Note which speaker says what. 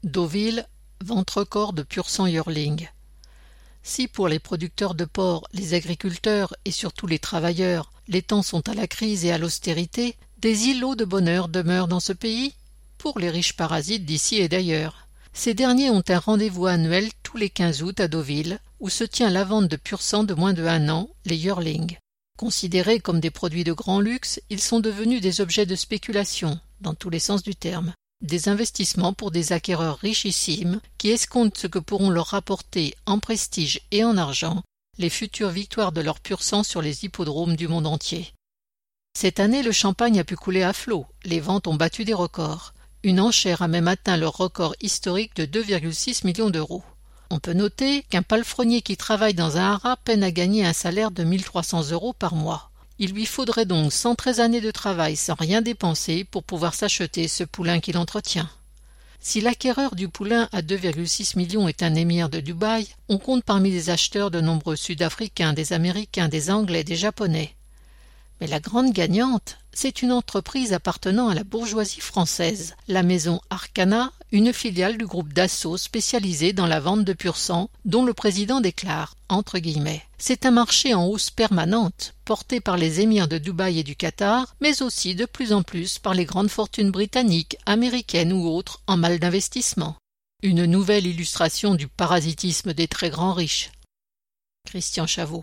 Speaker 1: Deauville, vente record de pur sang yearling. Si pour les producteurs de porc, les agriculteurs et surtout les travailleurs, les temps sont à la crise et à l'austérité, des îlots de bonheur demeurent dans ce pays pour les riches parasites d'ici et d'ailleurs. Ces derniers ont un rendez-vous annuel tous les 15 août à Deauville, où se tient la vente de pur sang de moins de 1 an, les yearlings. Considérés comme des produits de grand luxe, ils sont devenus des objets de spéculation, dans tous les sens du terme. Des investissements pour des acquéreurs richissimes qui escomptent ce que pourront leur rapporter en prestige et en argent les futures victoires de leur pur sang sur les hippodromes du monde entier. Cette année, le champagne a pu couler à flot, les ventes ont battu des records. Une enchère a même atteint leur record historique de 2,6 millions d'euros. On peut noter qu'un palefrenier qui travaille dans un haras peine à gagner un salaire de 1 300 € par mois. Il lui faudrait donc 113 années de travail sans rien dépenser pour pouvoir s'acheter ce poulain qu'il entretient. Si l'acquéreur du poulain à 2,6 millions est un émir de Dubaï, on compte parmi les acheteurs de nombreux Sud-Africains, des Américains, des Anglais, des Japonais. Mais la grande gagnante, c'est une entreprise appartenant à la bourgeoisie française, la maison Arcana, une filiale du groupe Dassault spécialisée dans la vente de pur sang, dont le président déclare, entre guillemets, « C'est un marché en hausse permanente, porté par les émirs de Dubaï et du Qatar, mais aussi de plus en plus par les grandes fortunes britanniques, américaines ou autres en mal d'investissement. » Une nouvelle illustration du parasitisme des très grands riches. Christian Chavot.